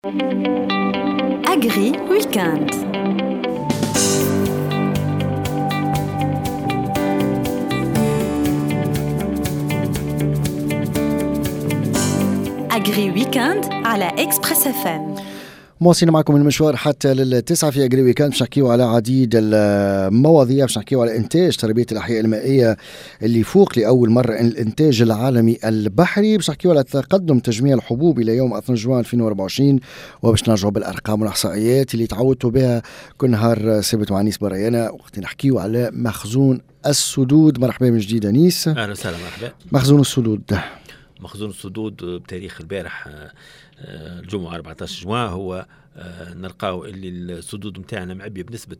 أغري ويكاند. أغري ويكاند على إكسبرس FM. مواصلين معكم المشوار حتى للتسعة في أغري ويكاند. باش نحكيو على عديد المواضيع، باش نحكيو على إنتاج تربية الأحياء المائية اللي يفوق لأول مرة الإنتاج العالمي البحري. باش نحكيو على تقدم تجميع الحبوب إلى يوم 2 جوان 2024، وباش نرجعوا بالأرقام والإحصائيات اللي تعودتوا بها كل نهار سبت مع أنيس بريانة، وقت نحكيو على مخزون السدود. مرحبا من جديد أنيس. أهلا وسهلا. مرحبا. مخزون السدود بتاريخ البارح الجمعة 14 جوان هو نلقاو اللي السدود متاعنا معبية بنسبة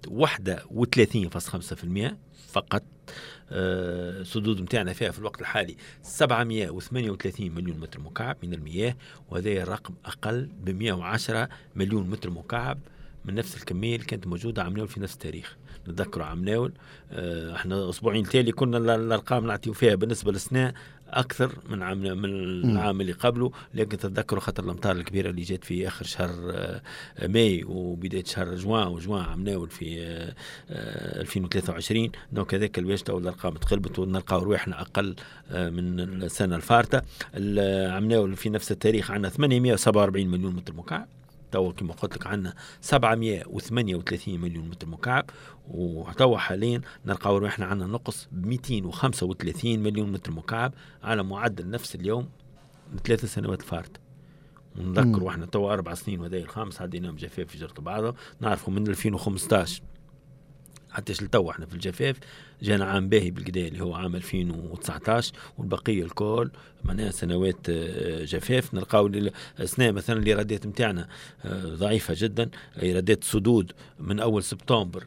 31.5% فقط. السدود متاعنا فيها في الوقت الحالي 738 مليون متر مكعب من المياه، وهذا الرقم أقل ب 110 مليون متر مكعب من نفس الكمية اللي كانت موجودة عام ناول في نفس التاريخ. نتذكروا عام ناول احنا أسبوعين تالي كنا الأرقام نعطيو فيها بالنسبة للسنة أكثر من العام اللي قبله، لكن تتذكروا خاطر الأمطار الكبيرة اللي جات في آخر شهر ماي وبداية شهر جوان عام ناول في 2023. دونك هذاك الواش تو الأرقام تقلبت ونلقاو رواحنا أقل من السنة الفارطة. عام ناول في نفس التاريخ عندنا 847 مليون متر مكعب، تو كما قلت لك عندنا 738 مليون متر مكعب، وتوا حاليا نلقاو روحنا عندنا نقص ب 235 مليون متر مكعب على معدل نفس اليوم من 3 سنوات الفارطة. ونذكر واحنا توا 4 سنين وهذا الخامس عدينا بجفاف في جرة بعضه. نعرفوا من 2015 حتى لتوا احنا في الجفاف جانا عام باهي بالقداء اللي هو عام 2019، والبقية الكل معناها سنوات جفاف. نلقاو السنة مثلا الإيرادات متاعنا ضعيفة جدا. إيرادات السدود من أول سبتمبر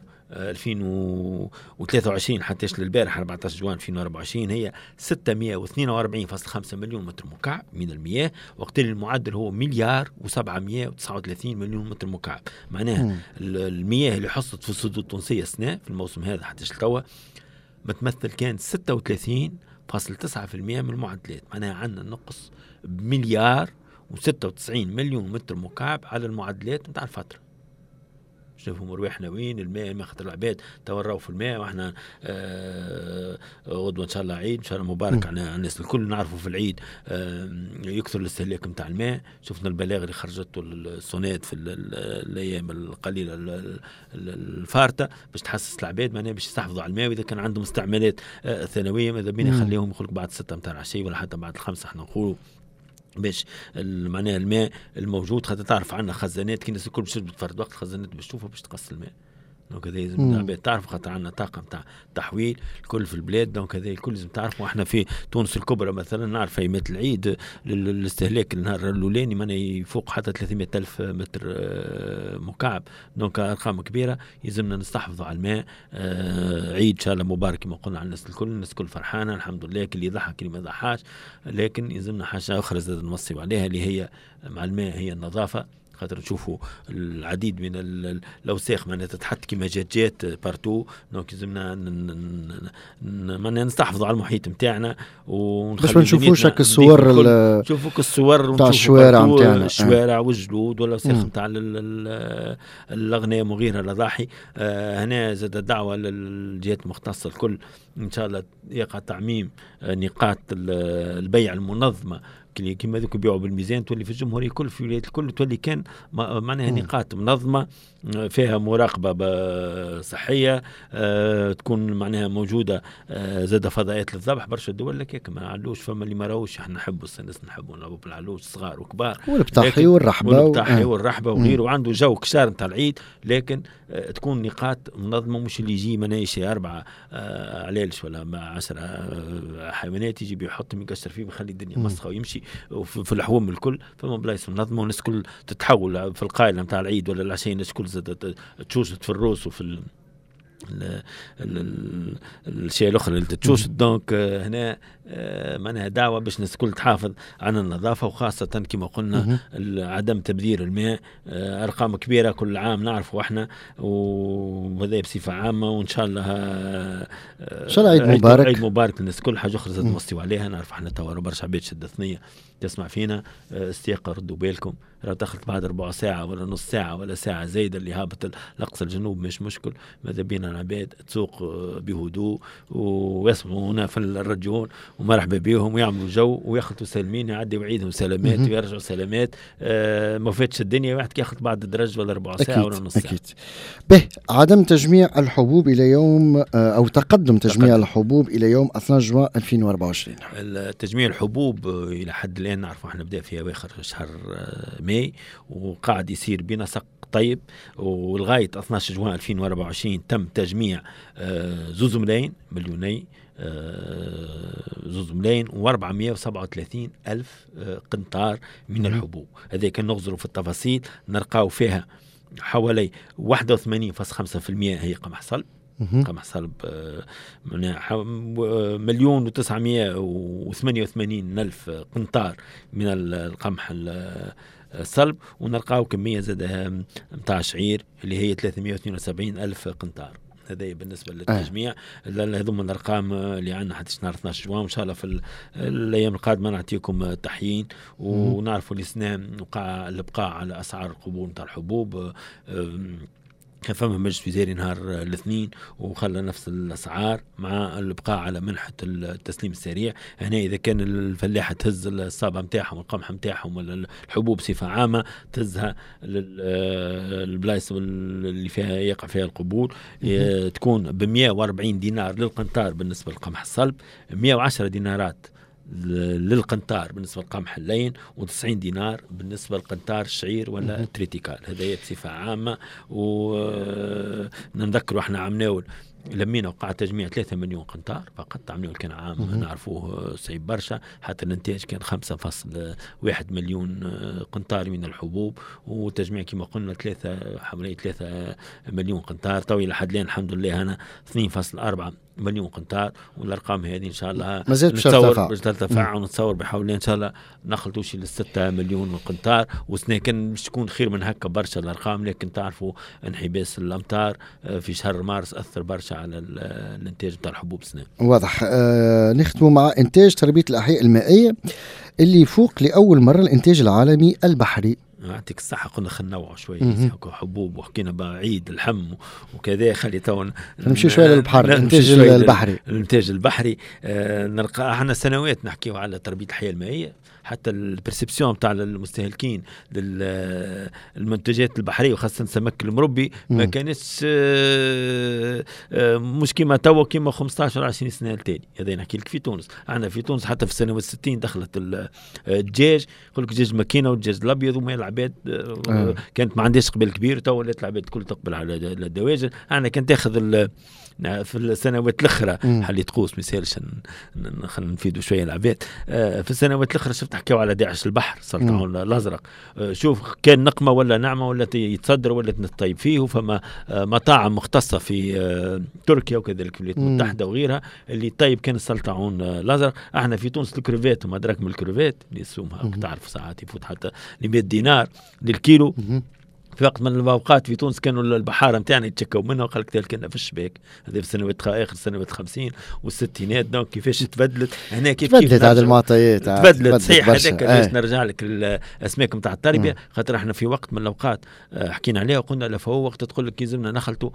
2023 حتى للبارح 14 جوان 2024 هي 642.5 مليون متر مكعب من المياه، وقت المعدل هو 1,739 مليون متر مكعب. معناها المياه اللي حصلت في السدود التونسية السنة في الموسم هذا حتى لتوا متمثل كان 36.9% من المعدلات. معناها عندنا نقص بمليار و96 مليون متر مكعب على المعدلات متاع الفترة. شوفوا مروحنا وين الماء ما خاطر العباد توروا في الماء، واحنا غدوه ان شاء الله عيد ان شاء الله مبارك على الناس الكل. نعرفوا في العيد يكثر الاستهلاك نتاع الماء. شفنا البلاغ اللي خرجته السونات في الايام القليله الفارطه باش تحسس العباد معناها باش يستحفظوا على الماء، واذا كان عندهم استعمالات ثانويه ماذا بينا يخليهم يخرج بعد 6 متاع العشيه ولا حتى بعد 5 احنا نقولوا باش معناها الماء الموجود. خاطر تعرف عندنا خزانات كي الناس الكل باش تفرد وقت خزانات باش تشوفها باش تقص الماء. دونك هذا لازم العباد تعرف خاطر عندنا طاقه نتاع تحويل الكل في البلاد. دونك هذا الكل لازم تعرف. واحنا في تونس الكبرى مثلا نعرف ايامات العيد الاستهلاك النهار الاولاني معناها يفوق حتى 300 ألف متر مكعب. دونك ارقام كبيره يلزمنا نستحفظوا على الماء. عيد ان شاء الله مبارك كما قلنا على الناس الكل فرحانه الحمد لله، كل يضحك اللي ما ضحاش. لكن يلزمنا حاجه اخرى زاد نوصي عليها اللي هي مع الماء هي النظافه. خاطر نشوفوا العديد من الأوساخ معناها تتحط كما جات بارتو. دونك لازمنا نستحفظوا على المحيط نتاعنا باش ما نشوفوش هك الصور نشوفوا الصور تاع الشوارع نتاعنا، الشوارع والجلود ولا وساخ نتاع الأغنام وغيرها الأضاحي. هنا زاد دعوة للجهات المختصة الكل إن شاء الله يقع تعميم نقاط البيع المنظمة كما ذوك يبيعوا بالميزان تولي في الجمهورية كل في الولايات الكل تولي كان معناها نقاط منظمة فيها مراقبة صحية تكون معناها موجودة. زاد فضائيات للذبح برشا دول لك ما علوش فما اللي ما راوش احنا نحبوا الناس نحبوا نلعبوا بالعلوش صغار وكبار والبطاحي والرحبة وغيره وعنده جو كشار نتاع العيد. لكن تكون نقاط منظمة مش اللي يجي منايشي 4 علالش ولا 10 حيوانات يجي بيحط يكسر فيه ويخلي الدنيا مسخة ويمشي في الحوم الكل. فما بلايص منظمة والناس كل تتحول في القائلة نتاع العيد ولا العشية الناس كل تشوشت في الروس وفي الشيء الاخرى اللي تشوش. دونك هنا معناها دعوه باش الناس الكل تحافظ على النظافه، وخاصه كما قلنا عدم تبذير الماء. ارقام كبيره كل عام نعرفوا احنا، وهذا بصفه عامه. وان شاء الله عيد مبارك. عيد مبارك للناس كل. حاجه اخرى زاد نوصيوا عليها، نعرف احنا توا برشا عباد شده ثنيه تسمع فينا، استيقظوا ردوا بالكم. لو دخلت بعد ربع ساعة ولا نص ساعة ولا ساعة زايدة اللي هابط الأقصى الجنوب مش مشكل. ماذا بينا العباد تسوق بهدوء ويسمعونا في الراديون ومرحبا بهم ويعملوا جو وياخذوا سالمين، يعدي وعيدهم سلامات ويرجعوا سلامات. ما فاتش الدنيا واحد ياخذ بعد درج ولا ربع ساعة ولا نص ساعة. أكيد. به عدم تجميع الحبوب إلى يوم أو تقدم تجميع الحبوب إلى يوم 12 جوان 2024. تجميع الحبوب إلى حد الآن نعرفوا احنا بدأ في أواخر شهر ماي وقاعد يصير بنسق طيب، ولغاية 12 جوان 2024 تم تجميع 2 مليوني و437 ألف قنطار من الحبوب. هذا كان نغزروا في التفاصيل نلقاو فيها حوالي 81.5% هي قمح صلب. قمح صلب 1,988 ألف قنطار من القمح الصلب، ونلقاو كمية زادها متاع شعير اللي هي 372 ألف قنطار. هذا بالنسبة للتجميع. هذوما الأرقام اللي عندنا حتى نهار 12 جوان. إن شاء الله في الأيام القادمة نعطيكم تحيين ونعرفوا الإسنام وقع الإبقاء على أسعار القبول نتاع الحبوب. كان فما مجلس وزاري نهار الاثنين وخلى نفس الأسعار مع الإبقاء على منحة التسليم السريع. هنا إذا كان الفلاحة تهز الصابة متاعهم والقمح متاعهم ولا الحبوب بصفة عامة تهزها للبلايص اللي فيها يقع فيها القبول تكون ب 140 دينار للقنطار بالنسبة للقمح الصلب، 110 دينارات للقنطار بالنسبة للقمح اللين، و90 دينار بالنسبة للقنطار الشعير ولا التريتيكال. هذا بصفة عامة. ونذكر احنا عمناول لمينا وقع تجميع 3 مليون قنطار فقط. عمناول كان عام نعرفوه صعيب برشا، حتى الانتاج كان 5.1 مليون قنطار من الحبوب، وتجميع كما قلنا حوالي 3 مليون قنطار. طويل لحد الآن الحمد لله هنا 2.4 مليون قنطار. والارقام هذه ان شاء الله نتصور باش ترتفع ونتصور بحول الله ان شاء الله نخلطوا شي ل 6 مليون قنطار. وسنة كان مش تكون خير من هكا برشا الارقام، لكن تعرفوا انحباس الامطار في شهر مارس اثر برشا على الانتاج نتاع الحبوب سنة. واضح. نختم مع انتاج تربية الاحياء المائية اللي يفوق لاول مرة الانتاج العالمي البحري. يعطيك الصحة. قلنا خلينا نوعوا شوي حبوب وحكينا بقى عيد الحم وكذا. خلي تو نمشي شوي للبحر. الانتاج البحري نلقى احنا سنوات نحكيوا على تربية الحياة المائية. حتى البرسبسيون بتاع المستهلكين للمنتجات البحرية وخاصة سمك المربي ما كانتش مش كيما توا كيما 15 20 سنة التالي. هذا نحكي لك في تونس. احنا في تونس حتى في السنوات 60 دخلت الدجاج، يقول لك دجاج ماكينة والدجاج الابيض، وما العباد كانت ما عندهاش قبل كبير. تو ولات العباد كل تقبل على الدواجن. احنا كانت تاخذ في السنوات الاخرى حلي تقوس مثالش خلينا نفيدوا شويه العباد. في السنوات الاخرى شفت حكاوا على داعش البحر سلطعون الازرق. شوف كان نقمه ولا نعمه ولا يتصدر ولا نطيب فيه. فما مطاعم مختصه في تركيا وكذلك في الولايات المتحده وغيرها اللي طيب كان السلطعون الازرق. احنا في تونس الكروفات وما ادراك من الكروفات اللي يسومها تعرف ساعات يفوت حتى ل 100 دينار للكيلو. في وقت من الأوقات في تونس كانوا البحارة متاعنا يتشكوا منها وقال لك كنا في الشباك. هذا في سنوات آخر سنوات 50 والستينات. دونك كيفاش تبدلت هنا كيف هذه المعطيات تبدلت صحيح. هذاك باش نرجع لك الأسماك متاع التربية. خاطر احنا في وقت من الأوقات حكينا عليها وقلنا لا فهو وقت تقول لك يلزمنا نخلطوا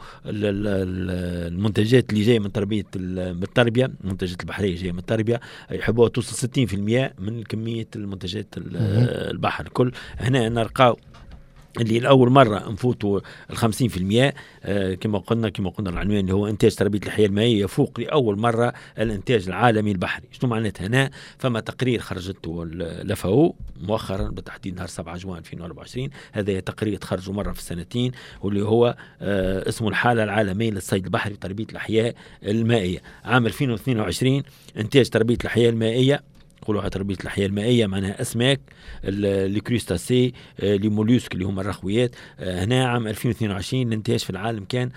المنتجات اللي جاية من التربية المنتجات البحرية جاية من التربية يحبوها توصل 60% من كمية المنتجات البحر الكل. هنا نلقاو اللي الأول مرة نفوتوا 50%. كما قلنا العنوان اللي هو إنتاج تربية الحياة المائية يفوق لأول مرة الإنتاج العالمي البحري. شنو معناتها هنا؟ فما تقرير خرجته الFAO مؤخرا بالتحديد نهار 7 جوان 2024. هذا تقرير تخرجه مرة في السنتين واللي هو اسمه الحالة العالمية للصيد البحري وتربية الحياة المائية. عام 2022 إنتاج تربية الحياة المائية يقولوا تربية الحياة المائية معناها أسماك الكريستاسي الموليسك اللي هم الرخويات. هنا عام 2022 الانتاج في العالم كان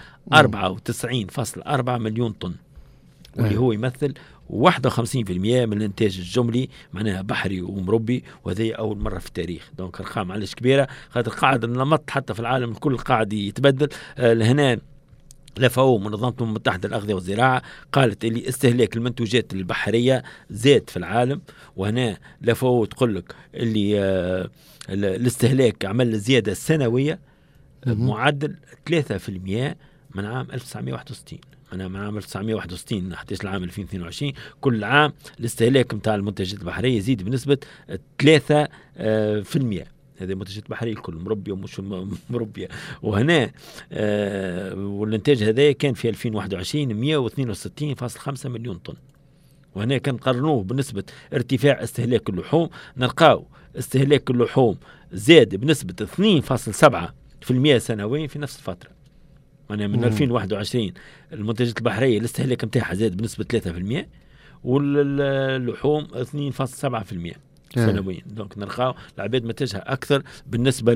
94.4 مليون طن واللي هو يمثل 51% من الانتاج الجملي معناها بحري ومربي. وهذه أول مرة في التاريخ. دونك أرقام علاش كبيرة خاطر قاعد النمط حتى في العالم الكل قاعد يتبدل. هنا الFAO منظمة الأمم المتحدة للأغذية والزراعة قالت اللي استهلاك المنتوجات البحرية زاد في العالم. وهنا الFAO تقول لك اللي الاستهلاك عمل زيادة سنوية معدل 3% من عام 1961. من عام 1961 حتى العام 2022 كل عام الاستهلاك متاع المنتجات البحرية يزيد بنسبة 3%. هذه منتجات بحرية الكل مربية ومش مربية. وهنا والانتاج هذا كان في 2021 162.5 مليون طن. وهنا كان قرنوه بنسبة ارتفاع استهلاك اللحوم، نلقاو استهلاك اللحوم زاد بنسبة 2.7% سنويا في نفس الفترة. يعني من 2021 المنتجات البحرية الاستهلاك متاعها زاد بنسبة 3% واللحوم 2.7% سنويا. دونك نلقاو العباد متجهة أكثر بالنسبة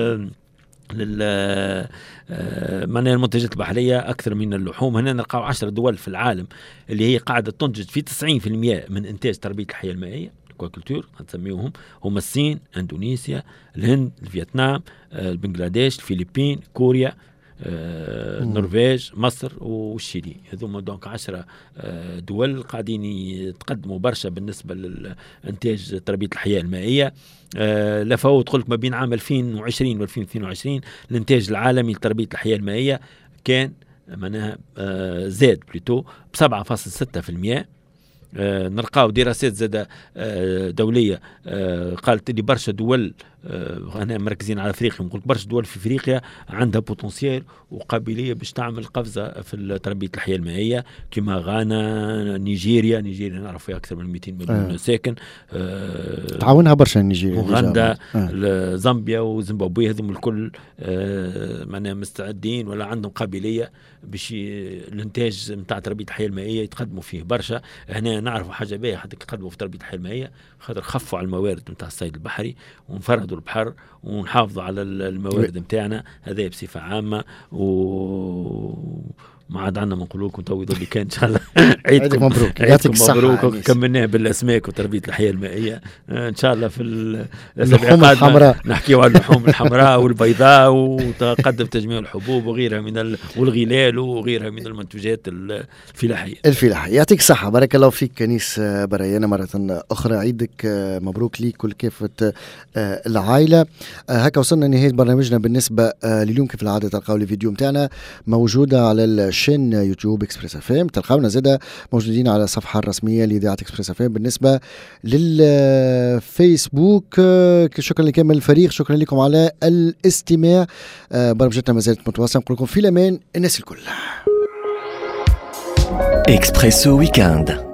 معناها المنتجات البحرية أكثر من اللحوم. هنا نلقاو 10 دول في العالم اللي هي قاعدة تنتج في 90% من إنتاج تربية الحياة المائية الأكواكولتور نسميهم، هم الصين، إندونيسيا، الهند، الفيتنام، البنغلاديش، الفلبين، كوريا، النرويج، مصر والشيلي. هذوما دونك 10 دول قاعدين يتقدموا برشا بالنسبة للإنتاج تربية الحياة المائية. الFAO تقول لك ما بين عام 2020 و 2022 الإنتاج العالمي لتربية الحياة المائية كان معناها زاد بليتو ب7.6%. نلقاو دراسات زادة دولية قالت اللي برشا دول أنا مركزين على أفريقيا، نقول برشا دول في أفريقيا عندها بوتنسيال وقابلية باش تعمل قفزة في تربية الحياة المائية كما غانا، نيجيريا نعرف فيها أكثر من 200 مليون ساكن، تعاونها برشا نيجيريا، أوغندا، زامبيا وزيمبابوي، هذم الكل معنا مستعدين ولا عندهم قابلية باش الانتاج نتاع تربية الحياة المائية يتقدموا فيه برشا. هنا نعرفوا حاجة باهية حتى يتقدموا في تربية الحياة المائية خاطر خفوا على الموارد نتاع الصيد البحري ونفردوا البحر ونحافظوا على الموارد نتاعنا هذا بصفة عامة. ما عاد عندنا ما نقول لكم تو اللي كان ان شاء الله عيدكم مبروك، يعطيك الصحة. كملناه بالاسماك وتربيه الحياه المائيه ان شاء الله في اللحوم الحمراء نحكيوا على اللحوم الحمراء والبيضاء وتقدم تجميع الحبوب وغيرها من والغلال وغيرها من المنتوجات الفلاحيه. يعطيك الصحة، بارك الله فيك كنيس بريانة مرة أخرى. عيدك مبروك ليك كل كافة العائلة. هكا وصلنا نهاية برنامجنا بالنسبة لليوم. كيف العادة تلقاو الفيديو متاعنا موجودة على شين يوتيوب إكسبريس FM. تلقاونا زادا موجودين على الصفحة الرسمية لإذاعة إكسبريس FM. بالنسبة للفيسبوك شكرا لكامل الفريق، شكرا لكم على الاستماع. برنامجتنا ما زالت متواصلة. نقول لكم في الأمان الناس الكل. إكسبريسو ويكاند.